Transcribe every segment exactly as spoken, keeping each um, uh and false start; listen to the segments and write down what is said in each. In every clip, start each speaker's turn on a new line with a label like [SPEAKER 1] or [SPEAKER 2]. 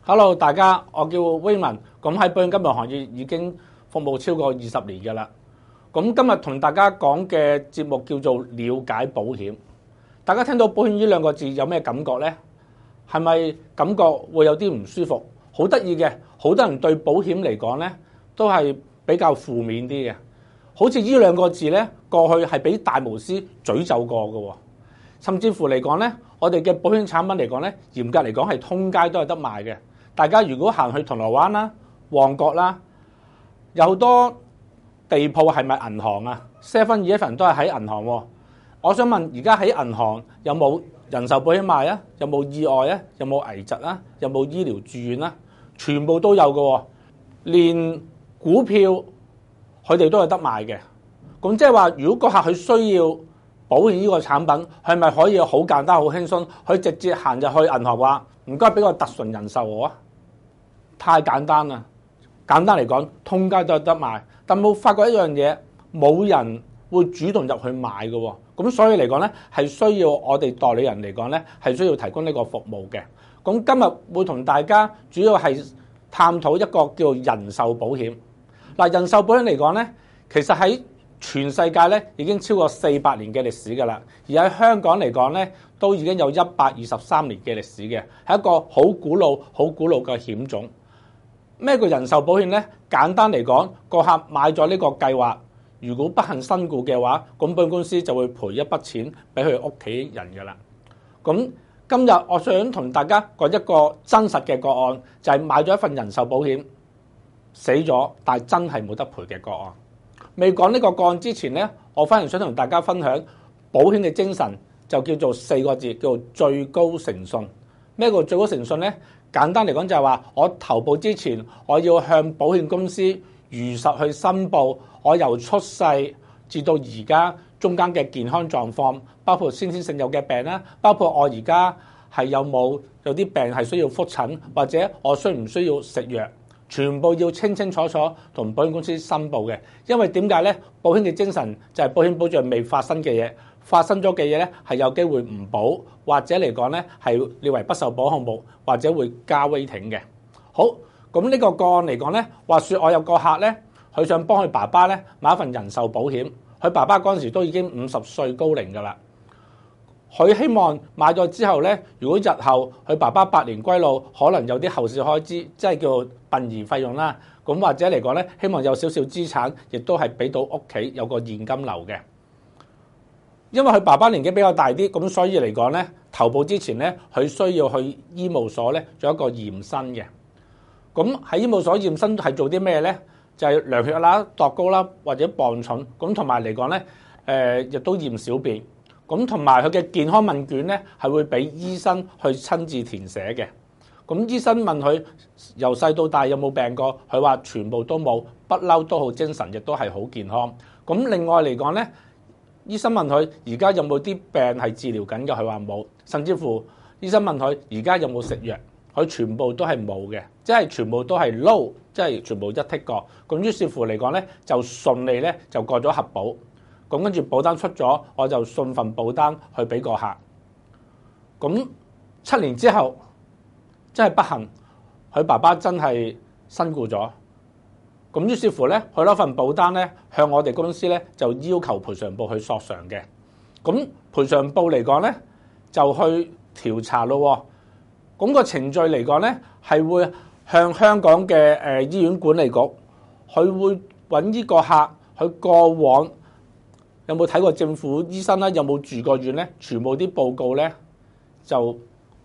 [SPEAKER 1] Hello， 大家，我叫 Raymond， 咁喺保險金融行業已經服務超過二十年㗎啦。咁今日同大家講嘅節目叫做了解保險。大家聽到保險呢兩個字有咩感覺呢？係咪感覺會有啲唔舒服？好得意嘅，好多人對保險嚟講呢都係比較負面啲嘅。好似呢兩個字呢，過去係俾大巫師詛咒過嘅，甚至乎嚟講呢，我哋嘅保險產品嚟講呢，嚴格嚟講係通街都係得賣嘅。大家如果行去銅鑼灣啦、旺角啦，有好多地鋪係咪銀行啊 ？seven eleven 都係喺銀行喎。我想問，而家喺銀行有冇人壽保險賣啊？有冇意外啊？有冇危疾啊？有冇醫療住院啊？全部都有嘅喎，連股票佢哋都係得賣嘅。咁即係話，如果個客佢需要保險呢個產品，係咪可以好簡單、好輕鬆，佢直接行入去銀行話唔該俾個特純人壽我啊？太簡單啦！簡單嚟講，通街都有得賣，但冇發覺一樣嘢，冇人會主動入去買嘅喎。咁所以嚟講咧，係需要我哋代理人嚟講咧，係需要提供呢個服務嘅。咁今日會同大家主要係探討一個叫人壽保險。嗱，人壽保險嚟講咧，其實喺全世界咧已經超過四百年嘅歷史㗎啦，而喺香港嚟講咧，都已經有一百二十三年嘅歷史嘅，係一個好古老、好古老嘅險種。咩叫人壽保險呢？簡單嚟講，個客買咗呢個計劃，如果不幸身故嘅話，咁保險公司就會賠一筆錢俾佢屋企人㗎啦。咁今日我想同大家講一個真實嘅個案，就係買咗一份人壽保險，死咗，但係真係冇得賠嘅個案。未講呢個個案之前呢，我反而想同大家分享保險嘅精神，就叫做四個字，叫做最高誠信。咩叫最高誠信呢？簡單嚟講就係話，我投保之前，我要向保險公司如實去申報我由出世至到而家中間嘅健康狀況，包括先天性有嘅病啦，包括我而家係有冇有啲病係需要覆診，或者我需唔需要食藥，全部要清清楚楚同保險公司申報嘅。因為點解呢？保險嘅精神就係保險保障未發生嘅嘢。發生咗嘅嘢咧，係有機會唔保，或者嚟講咧係列為不受保項目，或者會加 rating 嘅。好，咁呢個個案嚟講咧，話說我有個客咧，佢想幫佢爸爸咧買一份人壽保險。佢爸爸嗰陣時都已經五十歲高齡㗎啦。佢希望買咗之後咧，如果日後佢爸爸百年歸老，可能有啲後事開支，即係叫殯儀費用啦。咁或者嚟講咧，希望有少少資產，亦都係俾到屋企有個現金流嘅。因為佢爸爸年紀比較大啲，咁所以嚟講咧，投保之前咧，佢需要去醫務所咧做一個驗身嘅。咁喺醫務所驗身係做啲咩咧？就係量血啦、度高啦，或者磅重。咁同埋嚟講咧，誒亦都驗小便。咁同埋佢嘅健康問卷咧，係會俾醫生去親自填寫嘅。咁醫生問佢由細到大有冇病過，佢話全部都冇，不嬲都好精神，亦都係好健康。咁另外嚟講咧，醫生問佢而家有冇啲病係治療緊嘅，佢話冇。甚至乎醫生問佢而家有冇食藥，佢全部都係冇嘅，即係全部都係 low， 即係全部一剔過。咁於是乎嚟講咧，就順利咧就過咗核保。咁跟住保單出咗，我就送份保單去俾個客。咁七年之後，真係不幸，佢爸爸真係身故咗。咁於是乎咧，佢攞份保單咧，向我哋公司咧就要求賠償部去索償嘅。咁賠償部嚟講咧，就去調查咯。咁個程序嚟講咧，係會向香港嘅誒醫院管理局，佢會揾呢個客，佢過往有冇睇過政府醫生啦，有冇住過院咧，全部啲報告咧就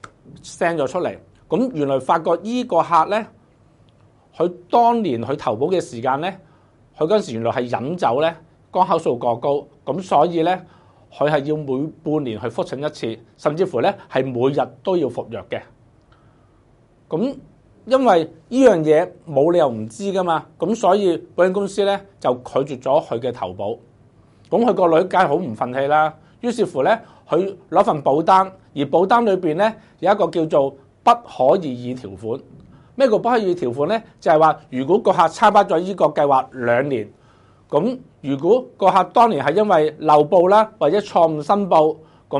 [SPEAKER 1] send 咗出嚟。咁原來發覺呢個客咧，佢當年去投保嘅時間咧，佢嗰陣時原來係飲酒咧，肝口數過高，咁所以咧佢係要每半年去覆診一次，甚至乎咧係每日都要服藥嘅。咁因為呢樣嘢冇理由唔知噶嘛，咁所以保險公司咧就拒絕咗佢嘅投保。咁佢個女梗係好唔憤氣啦，於是乎咧佢攞份保單，而保單裏邊咧有一個叫做不可異議條款。咩叫不可異議條款咧？就係話，如果個客參加咗呢個計劃兩年，咁如果個客當年係因為漏報啦，或者錯誤申報，咁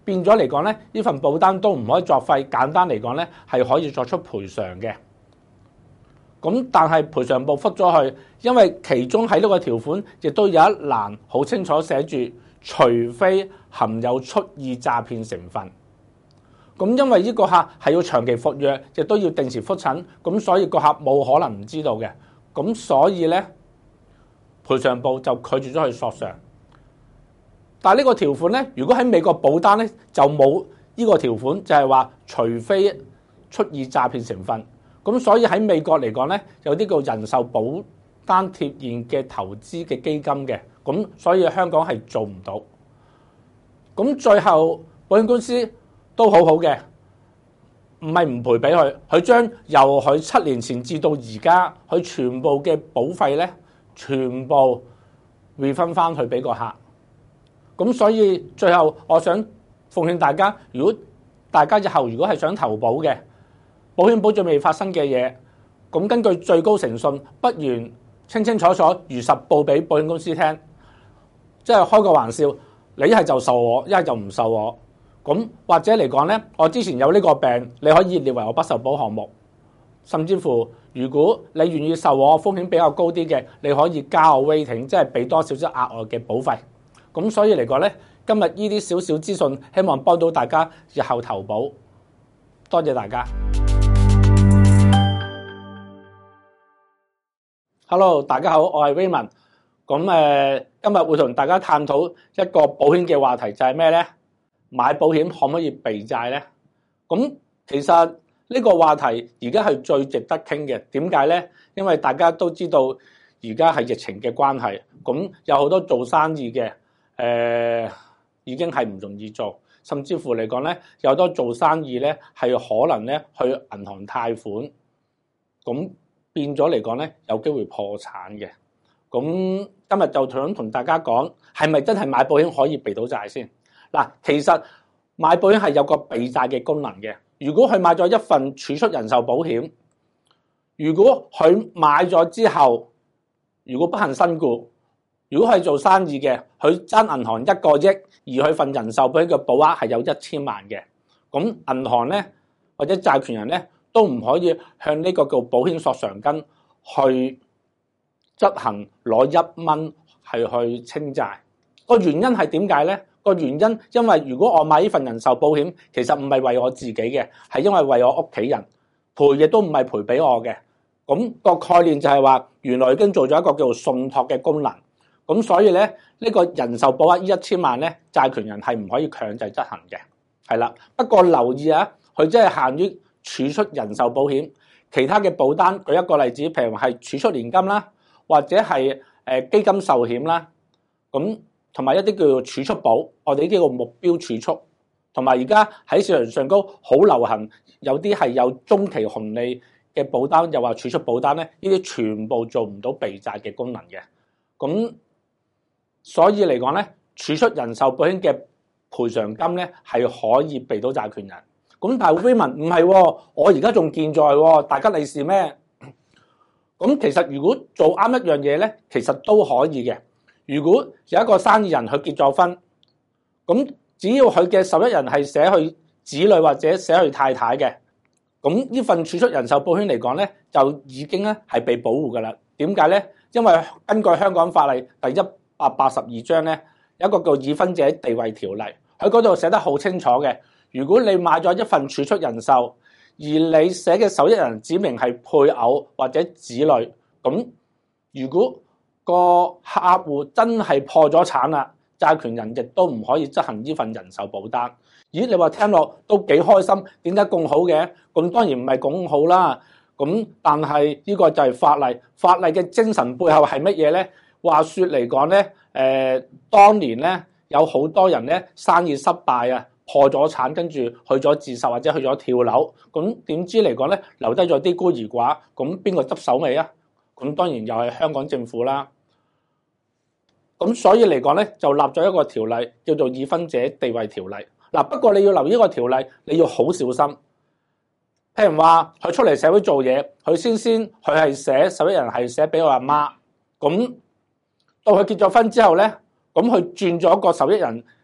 [SPEAKER 1] 變咗嚟講咧，呢份保單都唔可以作廢。簡單嚟講咧，係可以作出賠償嘅。咁但係賠償部覆咗去，因為其中喺呢個條款亦都有一欄好清楚寫住，除非含有蓄意詐騙成分。咁因為呢個客係要長期服藥，亦都要定時覆診，咁所以個客冇可能唔知道嘅。咁所以咧，賠償部就拒絕咗去索償。但係呢個條款咧，如果喺美國保單咧就冇呢個條款，就係話除非蓄意詐騙成分。咁所以喺美國嚟講咧，有啲叫人壽保單貼現嘅投資嘅基金嘅，咁所以香港係做唔到。咁最後保險公司都好好嘅，唔係唔賠俾佢，佢將由佢七年前至到而家，佢全部嘅保費咧，全部 refund 翻去俾個客。咁所以最後我想奉勸大家，如果大家日後如果係想投保嘅，保險保障未發生嘅嘢，咁根據最高誠信，不如清清楚楚如實報俾保險公司聽，即係開個玩笑，你一係就受我，一係就唔受我。咁或者嚟講咧，我之前有呢個病，你可以列為我不受保項目，甚至乎如果你願意受我，風險比較高啲嘅，你可以加我 rating， 即係俾多少少額外嘅保費。咁所以嚟講咧，今日呢啲少少資訊，希望幫到大家日後投保。多謝大家。Hello， 大家好，我係 Raymond。咁誒，今日會同大家探討一個保險嘅話題，就係咩咧？買保險可唔可以避債咧？咁其實呢個話題而家係最值得傾嘅。點解咧？因為大家都知道而家係疫情嘅關係，咁有好多做生意嘅誒、呃、已經係唔容易做，甚至乎嚟講咧，有好多做生意咧係可能咧去銀行貸款，咁變咗嚟講咧有機會破產嘅。咁今日就想同大家講，係咪真係買保險可以避到債先？嗱，其實買保險係有個避債嘅功能嘅。如果佢買咗一份儲蓄人壽保險，如果佢買咗之後，如果不幸身故，如果係做生意嘅，佢爭銀行一個億，而佢份人壽保險嘅保額係有一千萬嘅，咁銀行咧或者債權人咧都唔可以向呢個叫保險索償金去執行攞一蚊係去清債。個原因係點解咧？個原因因為如果我買呢份人壽保險，其實唔係為我自己嘅，係因為為我屋企人賠，亦都唔係賠俾我嘅。咁個概念就係話，原來已經做咗一個叫做信託嘅功能。咁所以咧，呢個人壽保額呢一千萬咧，債權人係唔可以強制執行嘅。係啦，不過留意啊，佢即係限於儲蓄人壽保險，其他嘅保單，舉一個例子，譬如係儲蓄年金啦，或者係誒基金壽險啦，咁。同埋一啲叫做儲蓄保，我哋呢啲叫做目標儲蓄，同埋而家喺市場上高好流行，有啲係有中期紅利嘅保單，又話儲蓄保單咧，呢啲全部做唔到避債嘅功能嘅。咁所以嚟講咧，儲蓄人壽保險嘅賠償金咧係可以避到債權人。咁但係 Raymond 唔係喎，我而家仲健在喎，大吉利是咩？咁其實如果做啱一樣嘢咧，其實都可以嘅。如果有一個生意人佢結咗婚，咁只要佢嘅受益人係寫去子女或者寫去太太嘅，咁呢份儲蓄人壽保險嚟講咧，就已經咧係被保護噶啦。點解咧？因為根據香港法例第一百八十二章咧，有一個叫已婚者地位條例，喺嗰度寫得好清楚嘅。如果你買咗一份儲蓄人壽，而你寫嘅受益人指明係配偶或者子女，咁如果個客戶真係破咗產啦，債權人亦都唔可以執行呢份人壽保單。咦，你話聽落都幾開心，點解咁好嘅？咁當然唔係咁好啦。咁但係呢個就係法例，法例嘅精神背後係乜嘢咧？話說嚟講咧，誒、呃，當年咧有好多人咧生意失敗啊，破咗產，跟住去咗自殺或者去咗跳樓。咁點知嚟講咧，留低咗啲孤兒寡，咁邊個執手尾啊？咁當然又係香港政府啦。咁所以嚟講咧，就立咗一個條例，叫做已婚者地位條例。嗱，不過你要留意呢個條例，你要好小心。譬如話，佢出嚟社會做嘢，佢先先佢係寫受益人係寫俾我阿媽，咁到佢結咗婚之後咧，咁佢轉咗個受益人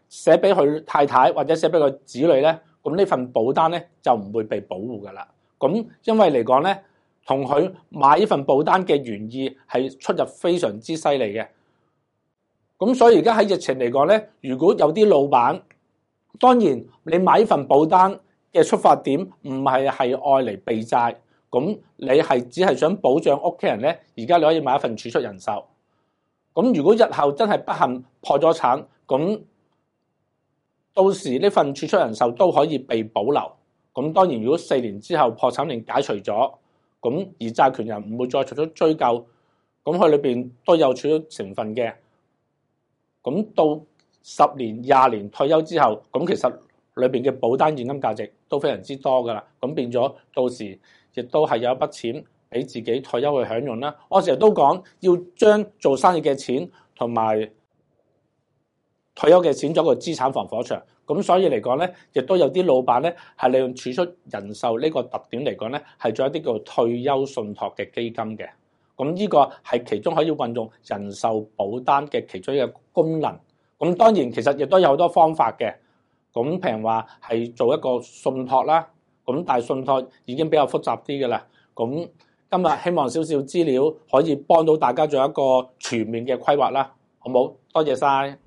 [SPEAKER 1] 寫俾佢太太或者寫俾佢子女咧，咁呢份保單咧就唔會被保護噶啦。咁因為嚟講咧，同佢買呢份保單嘅原意係出入非常之犀利嘅。咁所以而家喺疫情嚟講咧，如果有啲老闆，當然你買呢份保單嘅出發點唔係係愛嚟避債，咁你係只係想保障屋企人咧，而家你可以買一份儲蓄人壽。咁如果日後真係不幸破咗產，咁到時呢份儲蓄人壽都可以被保留。咁當然如果四年之後破產令解除咗，咁而債權人唔會再作出追究，咁佢裏邊都有儲蓄成分嘅。咁到十年、廿年退休之後，咁其實裏邊嘅保單現金價值都非常之多噶啦。咁變咗到時亦都係有一筆錢俾自己退休去享用啦。我成日都講要將做生意嘅錢同埋退休嘅錢做一個資產防火牆。咁所以嚟講咧，亦都有啲老闆咧係利用儲蓄人壽呢個特點嚟講咧，係做一啲叫做退休信託嘅基金嘅。咁呢個係其中可以運用人壽保單嘅其中一個功能。咁當然其實亦都有好多方法嘅。咁譬如話係做一個信託啦，咁但係信託已經比較複雜啲嘅啦。咁今日希望少少資料可以幫到大家做一個全面嘅規劃啦，好冇？多謝晒。